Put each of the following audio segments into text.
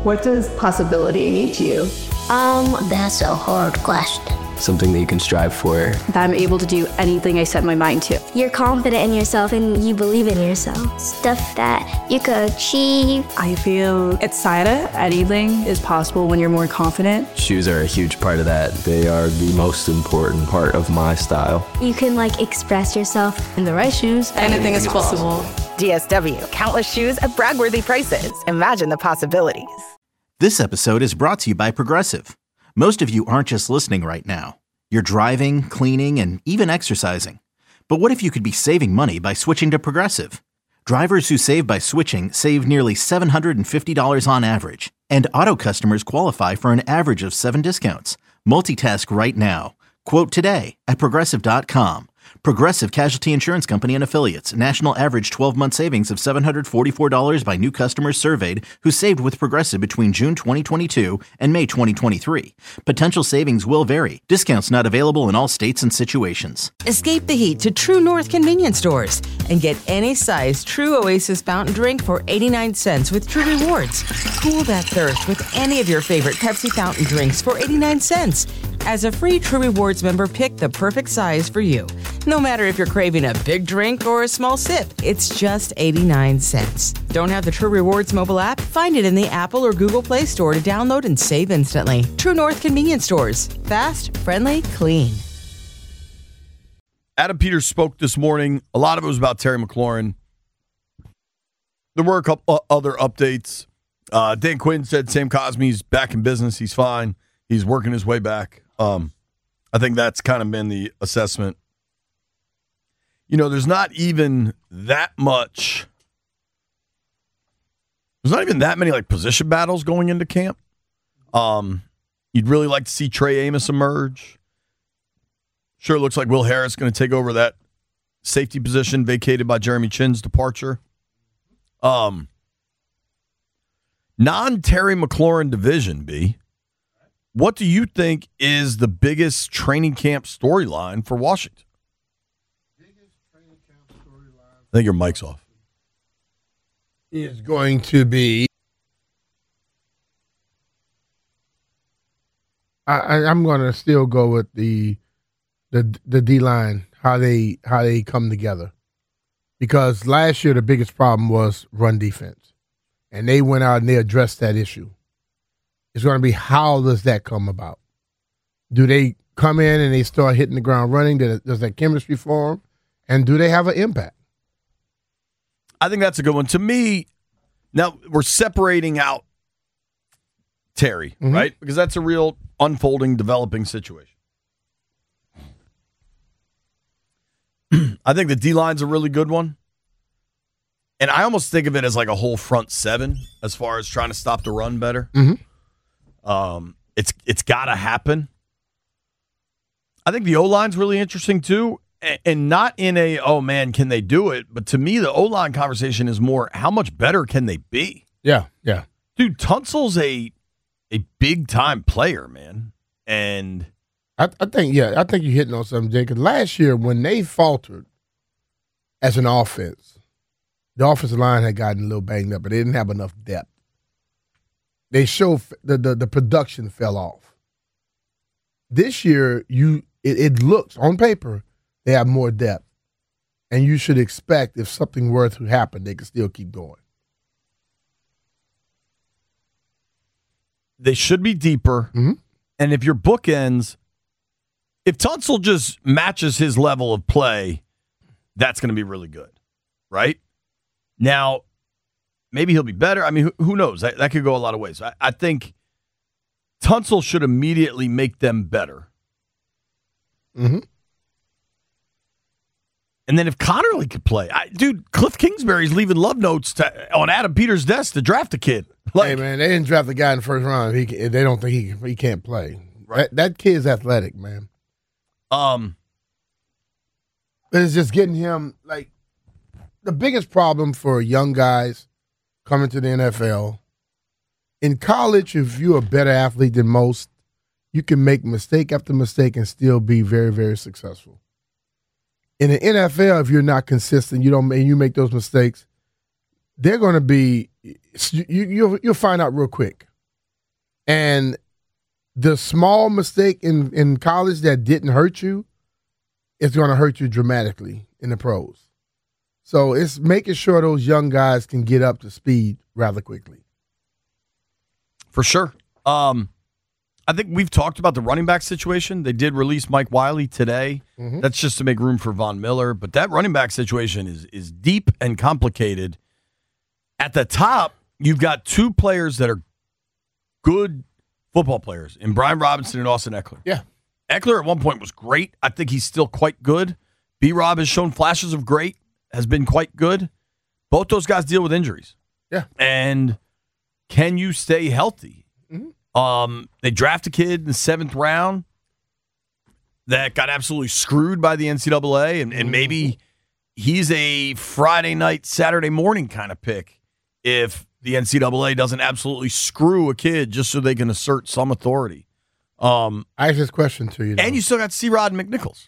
What does possibility mean to you? That's a hard question. Something that you can strive for. That I'm able to do anything I set my mind to. You're confident in yourself and you believe in yourself. Stuff that you could achieve. I feel excited. Anything is possible when you're more confident. Shoes are a huge part of that. They are the most important part of my style. You can express yourself. In the right shoes, anything is possible. DSW, countless shoes at brag-worthy prices. Imagine the possibilities. This episode is brought to you by Progressive. Most of you aren't just listening right now. You're driving, cleaning, and even exercising. But what if you could be saving money by switching to Progressive? Drivers who save by switching save nearly $750 on average. And auto customers qualify for an average of 7 discounts. Multitask right now. Quote today at Progressive.com. Progressive Casualty Insurance Company and Affiliates. National average 12-month savings of $744 by new customers surveyed who saved with Progressive between June 2022 and May 2023. Potential savings will vary. Discounts not available in all states and situations. Escape the heat to True North convenience stores and get any size True Oasis fountain drink for 89 cents with True Rewards. Cool that thirst with any of your favorite Pepsi fountain drinks for 89 cents. As a free True Rewards member, pick the perfect size for you. No matter if you're craving a big drink or a small sip, it's just 89 cents. Don't have the True Rewards mobile app? Find it in the Apple or Google Play Store to download and save instantly. True North convenience stores. Fast, friendly, clean. Adam Peters spoke this morning. A lot of it was about Terry McLaurin. There were a couple other updates. Dan Quinn said Sam Cosme's back in business. He's fine. He's working his way back. I think that's kind of been the assessment. There's not even that much. There's not even that many position battles going into camp. You'd really like to see Trey Amos emerge. Sure, it looks like Will Harris is going to take over that safety position vacated by Jeremy Chinn's departure. Non-Terry McLaurin division, B. What do you think is the biggest training camp storyline for Washington? I think your mic's off. Is going to be. I'm going to still go with the D-line, how they come together, because last year the biggest problem was run defense, and they went out and they addressed that issue. It's going to be, how does that come about? Do they come in and they start hitting the ground running? Does that chemistry form? And do they have an impact? I think that's a good one. To me, now we're separating out Terry, right? Because that's a real unfolding, developing situation. I think the D-line's a really good one. And I almost think of it as a whole front seven as far as trying to stop the run better. It's got to happen. I think the O-line's really interesting too, and not in a, oh man, can they do it? But to me, the O-line conversation is more, how much better can they be? Yeah. Dude, Tunsil's a big time player, man, and I think you're hitting on something, Jay. Because last year when they faltered as an offense, the offensive line had gotten a little banged up, but they didn't have enough depth. They show the production fell off. This year, it looks on paper they have more depth, and you should expect if something were to happen, they can still keep going. They should be deeper, and if your bookends, if Tunsil just matches his level of play, that's going to be really good, right? Now, maybe he'll be better. I mean, who knows? That could go a lot of ways. I think Tunsil should immediately make them better. And then if Connerly could play, Cliff Kingsbury's leaving love notes on Adam Peters' desk to draft a kid. Hey, man, they didn't draft the guy in the first round. They don't think he can't play. Right. That kid's athletic, man. It's just getting him, the biggest problem for young guys coming to the NFL, in college, if you're a better athlete than most, you can make mistake after mistake and still be very, very successful. In the NFL, if you're not consistent, you make those mistakes, they're going to be, you'll find out real quick And the small mistake in college that didn't hurt you is going to hurt you dramatically in the pros. So it's making sure those young guys can get up to speed rather quickly. For sure. I think we've talked about the running back situation. They did release Mike Wiley today. Mm-hmm. That's just to make room for Von Miller. But that running back situation is deep and complicated. At the top, you've got two players that are good football players in Brian Robinson and Austin Eckler. Yeah. Eckler at one point was great. I think he's still quite good. B-Rob has shown flashes of great, has been quite good. Both those guys deal with injuries. Yeah. And can you stay healthy? Mm-hmm. They draft a kid in the 7th round that got absolutely screwed by the NCAA, and maybe he's a Friday night, Saturday morning kind of pick if the NCAA doesn't absolutely screw a kid just so they can assert some authority. I have this question to you, though. And you still got C-Rod McNichols.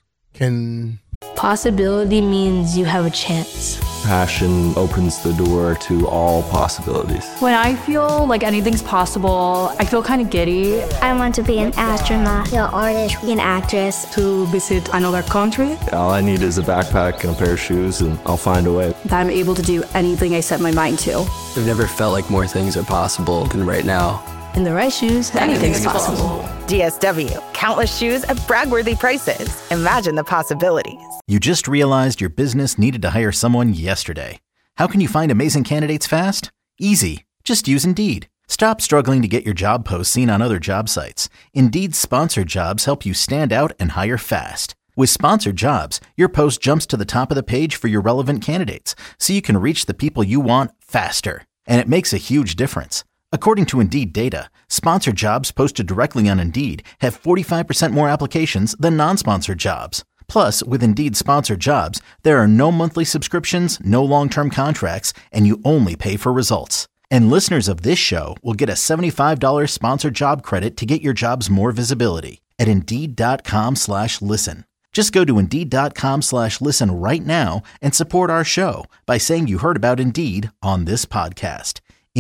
Possibility means you have a chance. Passion opens the door to all possibilities. When I feel like anything's possible, I feel kind of giddy. I want to be an astronaut, an artist, an actress. To visit another country. All I need is a backpack and a pair of shoes, and I'll find a way. That I'm able to do anything I set my mind to. I've never felt like more things are possible than right now. In the right shoes, anything's possible. DSW, countless shoes at brag-worthy prices. Imagine the possibilities. You just realized your business needed to hire someone yesterday. How can you find amazing candidates fast? Easy. Just use Indeed. Stop struggling to get your job posts seen on other job sites. Indeed's sponsored jobs help you stand out and hire fast. With sponsored jobs, your post jumps to the top of the page for your relevant candidates, so you can reach the people you want faster. And it makes a huge difference. According to Indeed data, sponsored jobs posted directly on Indeed have 45% more applications than non-sponsored jobs. Plus, with Indeed sponsored jobs, there are no monthly subscriptions, no long-term contracts, and you only pay for results. And listeners of this show will get a $75 sponsored job credit to get your jobs more visibility at Indeed.com/listen. Just go to Indeed.com/listen right now and support our show by saying you heard about Indeed on this podcast.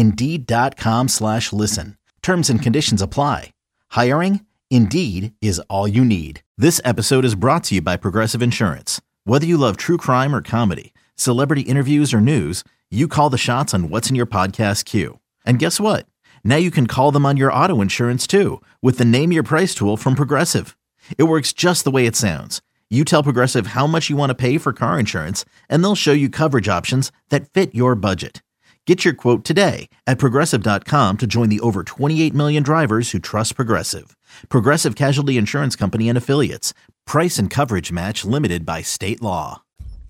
Indeed.com/listen. Terms and conditions apply. Hiring? Indeed is all you need. This episode is brought to you by Progressive Insurance. Whether you love true crime or comedy, celebrity interviews or news, you call the shots on what's in your podcast queue. And guess what? Now you can call them on your auto insurance too with the Name Your Price tool from Progressive. It works just the way it sounds. You tell Progressive how much you want to pay for car insurance, and they'll show you coverage options that fit your budget. Get your quote today at Progressive.com to join the over 28 million drivers who trust Progressive. Progressive Casualty Insurance Company and Affiliates. Price and coverage match limited by state law.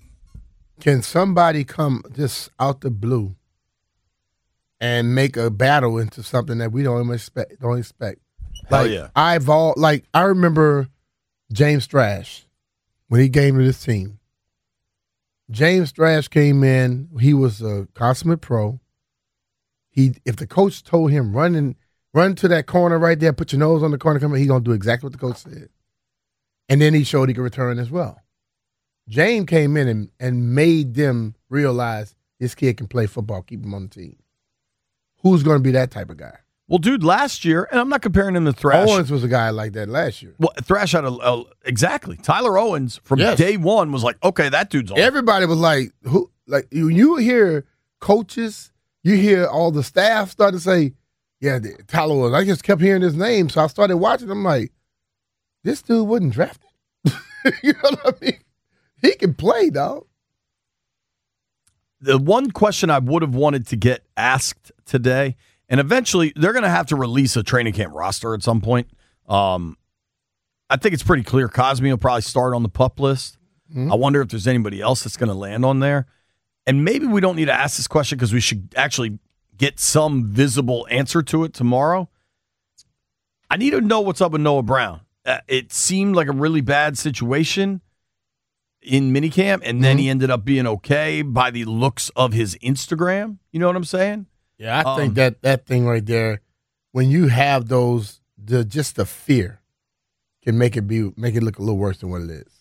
Can somebody come just out the blue and make a battle into something that we don't expect? Hell yeah. I remember James Thrash when he came to this team. James Thrash came in. He was a consummate pro. If the coach told him run to that corner right there, put your nose on the corner, come in, he gonna do exactly what the coach said. And then he showed he could return as well. James came in and made them realize this kid can play football. Keep him on the team. Who's going to be that type of guy? Well, dude, last year, and I'm not comparing him to Thrash. Owens was a guy like that last year. Well, Thrash had exactly. Tyler Owens from day one was like, okay, that dude's on. Everybody was like, who? Like you hear coaches, you hear all the staff start to say, yeah, Tyler Owens. I just kept hearing his name, so I started watching. I'm like, this dude wasn't drafted. You know what I mean? He can play, dog. The one question I would have wanted to get asked today, and eventually they're going to have to release a training camp roster at some point. I think it's pretty clear Cosme will probably start on the PUP list. Mm-hmm. I wonder if there's anybody else that's going to land on there. And maybe we don't need to ask this question because we should actually get some visible answer to it tomorrow. I need to know what's up with Noah Brown. It seemed like a really bad situation in minicamp, and then he ended up being okay by the looks of his Instagram. You know what I'm saying? Yeah, I think that thing right there, when you have those, just the fear can make it look a little worse than what it is.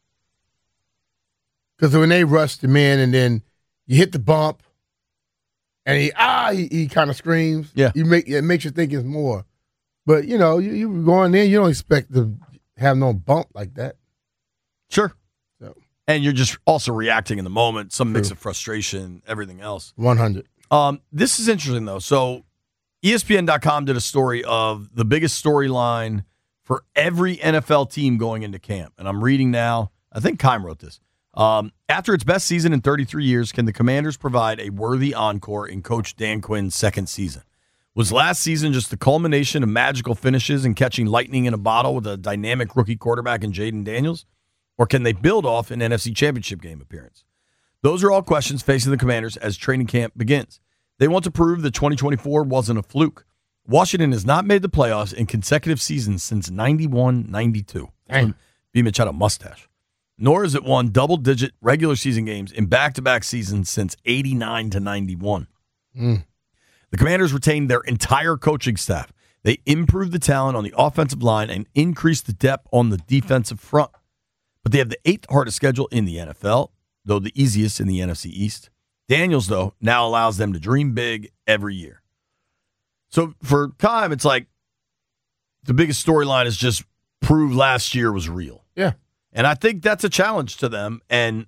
Because when they rushed him in and then you hit the bump, And he kind of screams. Yeah. It makes you think it's more. But, you go in there, you don't expect to have no bump like that. Sure. So. And you're just also reacting in the moment, some mix of frustration, everything else. 100. This is interesting, though. So ESPN.com did a story of the biggest storyline for every NFL team going into camp. And I'm reading now. I think Keim wrote this. After its best season in 33 years, can the Commanders provide a worthy encore in Coach Dan Quinn's second season? Was last season just the culmination of magical finishes and catching lightning in a bottle with a dynamic rookie quarterback in Jaden Daniels? Or can they build off an NFC Championship game appearance? Those are all questions facing the Commanders as training camp begins. They want to prove that 2024 wasn't a fluke. Washington has not made the playoffs in consecutive seasons since 91-92. B-Mitch had a mustache. Nor has it won double-digit regular season games in back-to-back seasons since 89-91. The Commanders retained their entire coaching staff. They improved the talent on the offensive line and increased the depth on the defensive front. But they have the 8th hardest schedule in the NFL, though the easiest in the NFC East. Daniels, though, now allows them to dream big every year. So for Keim, it's like the biggest storyline is just prove last year was real. Yeah. And I think that's a challenge to them. And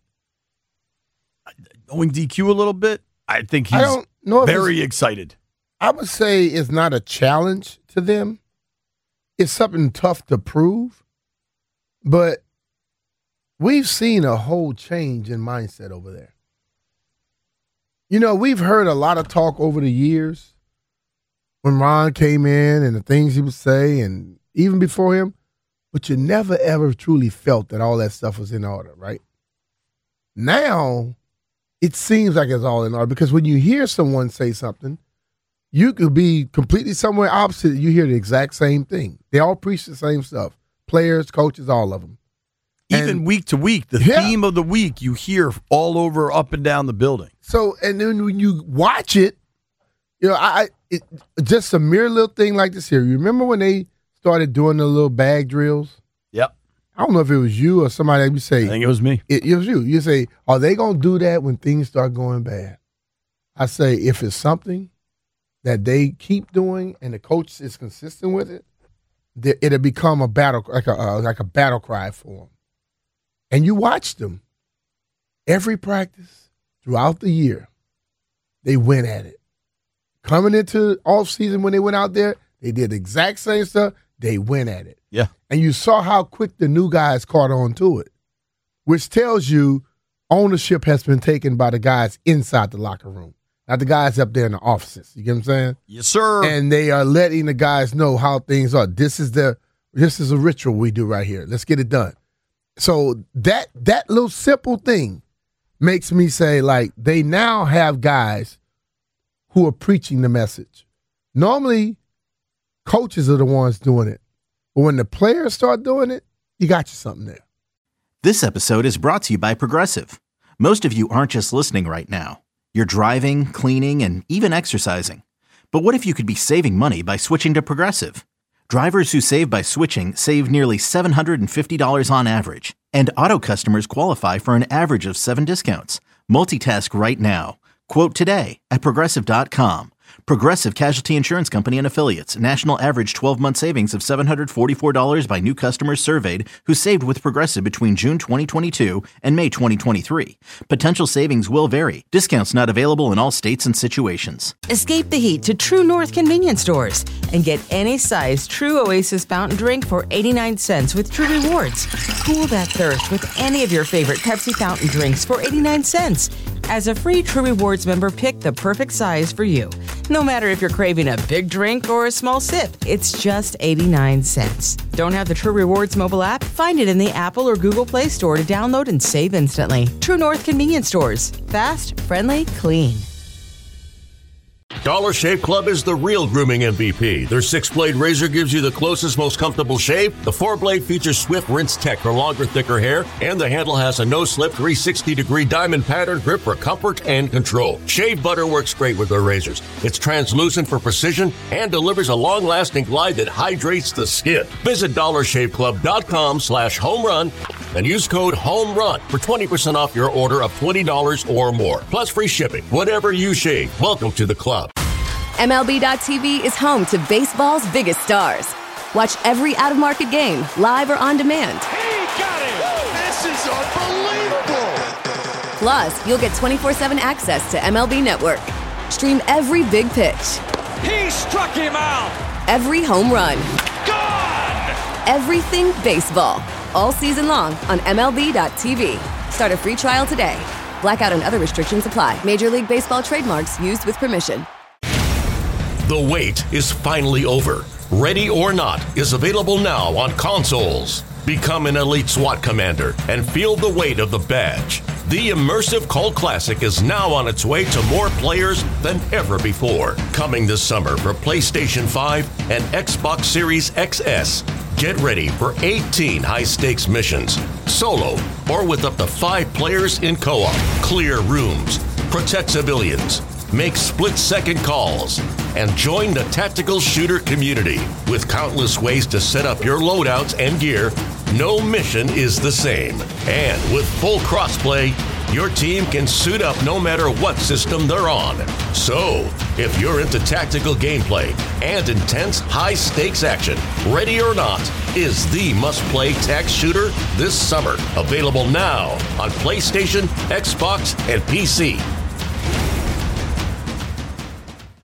knowing DQ a little bit, I think he's very excited. I would say it's not a challenge to them. It's something tough to prove. But we've seen a whole change in mindset over there. We've heard a lot of talk over the years when Ron came in and the things he would say, and even before him, but you never, ever truly felt that all that stuff was in order, right? Now, it seems like it's all in order because when you hear someone say something, you could be completely somewhere opposite. You hear the exact same thing. They all preach the same stuff. Players, coaches, all of them. Even week to week, the theme of the week you hear all over, up and down the building. So, and then when you watch it, just a mere little thing like this here. You remember when they started doing the little bag drills? Yep. I don't know if it was you or somebody that you say. I think it was me. It was you. You say, are they going to do that when things start going bad? I say, if it's something that they keep doing and the coach is consistent with it, it'll become a battle, like a battle cry for them. And you watch them every practice throughout the year. They went at it. Coming into off season when they went out there, they did the exact same stuff. They went at it. Yeah. And you saw how quick the new guys caught on to it, which tells you ownership has been taken by the guys inside the locker room, not the guys up there in the offices. You get what I'm saying? Yes, sir. And they are letting the guys know how things are. This is a ritual we do right here. Let's get it done. So that little simple thing makes me say, like, they now have guys who are preaching the message. Normally, coaches are the ones doing it. But when the players start doing it, you got you something there. This episode is brought to you by Progressive. Most of you aren't just listening right now. You're driving, cleaning, and even exercising. But what if you could be saving money by switching to Progressive? Drivers who save by switching save nearly $750 on average. And auto customers qualify for an average of 7 discounts. Multitask right now. Quote today at Progressive.com. Progressive Casualty Insurance Company and Affiliates. National average 12-month savings of $744 by new customers surveyed who saved with Progressive between June 2022 and May 2023. Potential savings will vary. Discounts not available in all states and situations. Escape the heat to True North convenience stores and get any size True Oasis fountain drink for 89 cents with True Rewards. Cool that thirst with any of your favorite Pepsi fountain drinks for 89 cents. As a free True Rewards member, pick the perfect size for you. No matter if you're craving a big drink or a small sip, it's just 89 cents. Don't have the True Rewards mobile app? Find it in the Apple or Google Play Store to download and save instantly. True North convenience stores. Fast, friendly, clean. Dollar Shave Club is the real grooming MVP. Their 6-blade razor gives you the closest, most comfortable shave. The 4-blade features swift rinse tech for longer, thicker hair. And the handle has a no-slip 360-degree diamond pattern grip for comfort and control. Shave butter works great with their razors. It's translucent for precision and delivers a long-lasting glide that hydrates the skin. Visit DollarShaveClub.com/homerun and use code HOMERUN for 20% off your order of $20 or more. Plus free shipping. Whatever you shave, welcome to the club. MLB.tv is home to baseball's biggest stars. Watch every out-of-market game, live or on demand. He got it! This is unbelievable! Plus, you'll get 24/7 access to MLB Network. Stream every big pitch. He struck him out! Every home run. Gone! Everything baseball. All season long on MLB.tv. Start a free trial today. Blackout and other restrictions apply. Major League Baseball trademarks used with permission. The wait is finally over. Ready or Not is available now on consoles. Become an elite SWAT commander and feel the weight of the badge. The immersive cult classic is now on its way to more players than ever before. Coming this summer for PlayStation 5 and Xbox Series XS. Get ready for 18 high-stakes missions, solo or with up to 5 players in co-op. Clear rooms, protect civilians, make split-second calls, and join the tactical shooter community. With countless ways to set up your loadouts and gear, no mission is the same. And with full crossplay, your team can suit up no matter what system they're on. So, if you're into tactical gameplay and intense high-stakes action, Ready or Not is the must-play tac shooter this summer. Available now on PlayStation, Xbox, and PC.